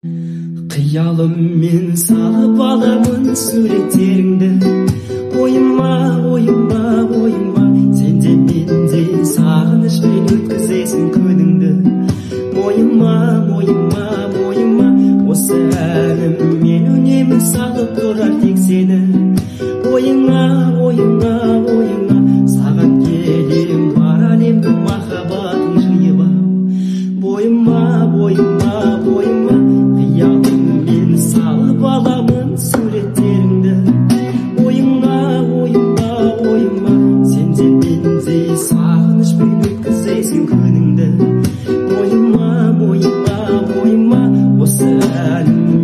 Қиялыммен салып аламын суреттеріңді, ойыма, ойыма, ойыма. Сенде менде сағынышпен өткізесің күніңді. Мойыма, мойыма, мойыма. Осы әніммен үнемі салып тұрар тек сені. Ойыңа, ойыңа, ойыңа. Саған келем бар әлемді махаббатын жиып ап. Бойыма, бойыма, бойыма. Қиялыммен салып аламын суреттеріңді. Ойыңа, ойыңа, ойыңа. Сенде мендей сағынышпен өткізесің күніңді. Бойыма, бойыма, бойыма. Осы әніммен